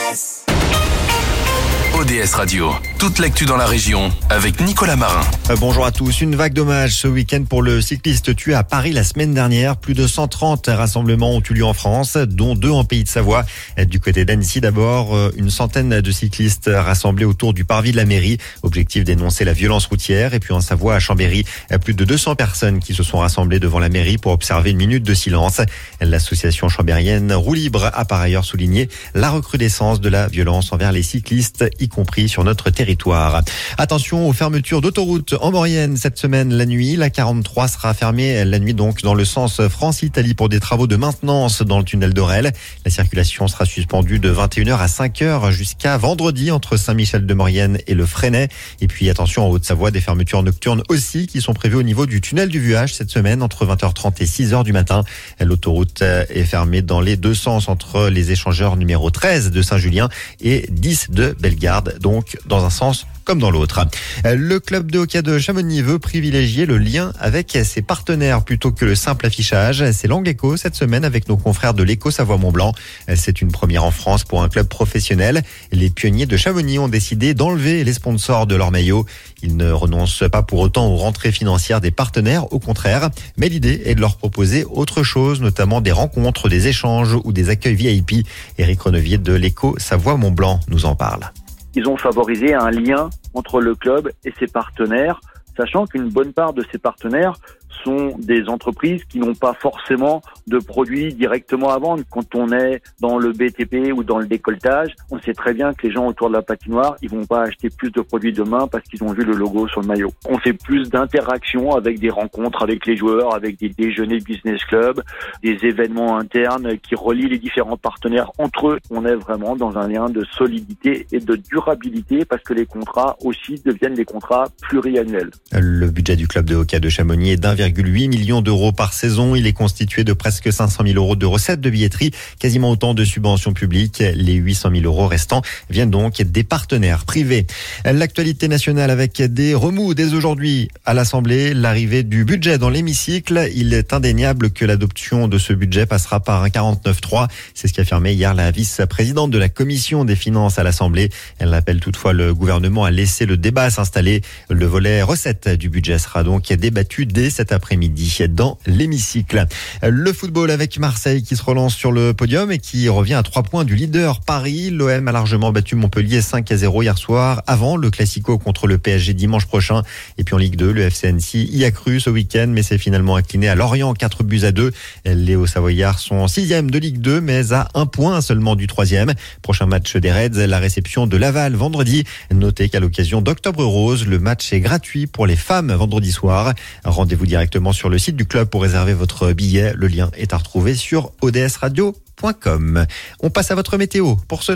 ODS Radio, toute l'actu dans la région avec Nicolas Marin. Bonjour à tous. Une vague d'hommage ce week-end pour le cycliste tué à Paris la semaine dernière. Plus de 130 rassemblements ont eu lieu en France, dont 2 en Pays de Savoie. Du côté d'Annecy d'abord, une centaine de cyclistes rassemblés autour du parvis de la mairie. Objectif dénoncer la violence routière. Et puis en Savoie, à Chambéry, plus de 200 personnes qui se sont rassemblées devant la mairie pour observer une minute de silence. L'association chambérienne Roue Libre a par ailleurs souligné la recrudescence de la violence envers les cyclistes, y compris sur notre territoire. Attention aux fermetures d'autoroutes en Maurienne cette semaine la nuit. La 43 sera fermée la nuit donc dans le sens France-Italie pour des travaux de maintenance dans le tunnel d'Orel. La circulation sera suspendue de 21h à 5h jusqu'à vendredi entre Saint-Michel-de-Maurienne et le Fresnay. Et puis attention en Haute-Savoie, des fermetures nocturnes aussi qui sont prévues au niveau du tunnel du Vuage cette semaine entre 20h30 et 6h du matin. L'autoroute est fermée dans les deux sens entre les échangeurs numéro 13 de Saint-Julien et 10 de Bellegarde, donc dans un sens comme dans l'autre. Le club de hockey de Chamonix veut privilégier le lien avec ses partenaires plutôt que le simple affichage. C'est l'angle écho cette semaine avec nos confrères de l'Éco Savoie-Mont-Blanc. C'est une première en France pour un club professionnel. Les pionniers de Chamonix ont décidé d'enlever les sponsors de leur maillot. Ils ne renoncent pas pour autant aux rentrées financières des partenaires, au contraire. Mais l'idée est de leur proposer autre chose, notamment des rencontres, des échanges ou des accueils VIP. Éric Renevier de l'Éco Savoie-Mont-Blanc nous en parle. Ils ont favorisé un lien entre le club et ses partenaires, sachant qu'une bonne part de ces partenaires sont des entreprises qui n'ont pas forcément de produits directement à vendre. Quand on est dans le BTP ou dans le décolletage, on sait très bien que les gens autour de la patinoire, ils vont pas acheter plus de produits demain parce qu'ils ont vu le logo sur le maillot. On fait plus d'interactions avec des rencontres avec les joueurs, avec des déjeuners business club, des événements internes qui relient les différents partenaires entre eux. On est vraiment dans un lien de solidité et de durabilité parce que les contrats aussi deviennent des contrats pluriannuels. Le budget du club de hockey de Chamonix est d'1,8 million d'euros par saison. Il est constitué de presque 500 000 euros de recettes de billetterie, quasiment autant de subventions publiques. Les 800 000 euros restants viennent donc des partenaires privés. L'actualité nationale avec des remous dès aujourd'hui à l'Assemblée, l'arrivée du budget dans l'hémicycle. Il est indéniable que l'adoption de ce budget passera par un 49.3. C'est ce qu'a affirmé hier la vice-présidente de la commission des finances à l'Assemblée. Elle appelle toutefois le gouvernement à laisser le débat s'installer. Le volet recettes du budget sera donc débattu dès cet après-midi dans l'hémicycle. Le football avec Marseille qui se relance sur le podium et qui revient à 3 points du leader Paris. L'OM a largement battu Montpellier 5-0 hier soir avant le Classico contre le PSG dimanche prochain. Et puis en Ligue 2, le FC Annecy y a cru ce week-end mais s'est finalement incliné à Lorient 4-2. Les Hauts-Savoyards sont 6e de Ligue 2 mais à 1 point seulement du 3e. Prochain match des Reds, la réception de Laval vendredi. Notez qu'à l'occasion d'Octobre Rose, le match est gratuit pour les femmes vendredi soir. Rendez-vous directement sur le site du club pour réserver votre billet. Le lien est à retrouver sur odsradio.com. On passe à votre météo pour ce